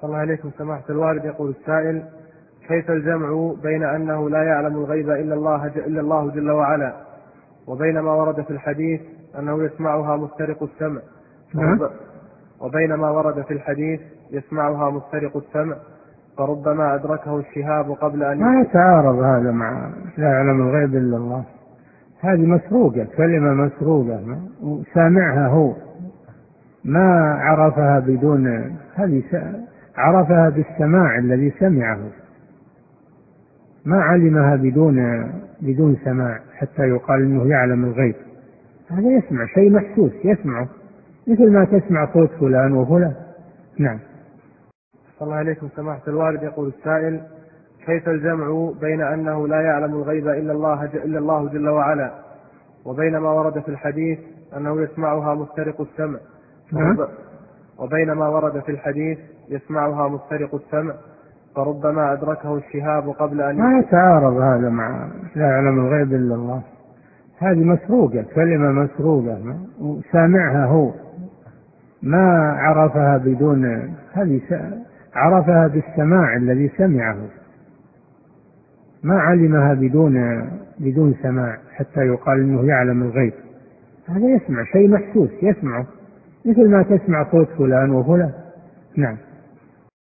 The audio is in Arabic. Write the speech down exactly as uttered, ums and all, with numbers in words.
صلى الله عليكم سماحة الوالد. يقول السائل: كيف الجمع بين أنه لا يعلم الغيب إلا الله إلا الله جل وعلا، وبين ما ورد في الحديث أنه يسمعها مسترق السمع، فرب وبين ما ورد في الحديث يسمعها مسترق السمع فربما أدركه الشهاب قبل أن ما يتعارض هذا مع لا يعلم الغيب إلا الله. هذه مسروقة، كلمة مسروقة، سامعها هو ما عرفها بدون هذه، عرفها بالسماع الذي سمعه، ما علمها بدون بدون سماع حتى يقال إنه يعلم الغيب. هذا يسمع شيء محسوس يسمعه، مثل ما تسمع صوت فلان وفلان. نعم. صلى الله عليكم سماحة الوالد. يقول السائل: كيف الجمع بين أنه لا يعلم الغيب إلا الله إلا الله جل وعلا، وبين ما ورد في الحديث أنه يسمعها مسترق السمع، فرب وبين ما ورد في الحديث يسمعها مسترق السمع فربما أدركه الشهاب قبل أن ما يتعارض هذا مع لا يعلم الغيب إلا الله. هذه مسروقة، كلمة مسروقة، سامعها هو ما عرفها بدون هذه، عرفها بالسماع الذي سمعه، ما علمها بدون بدون سماع حتى يقال إنه يعلم الغيب. هذا يسمع شيء محسوس يسمعه، مثل ما تسمع صوت فلان وفلان. نعم.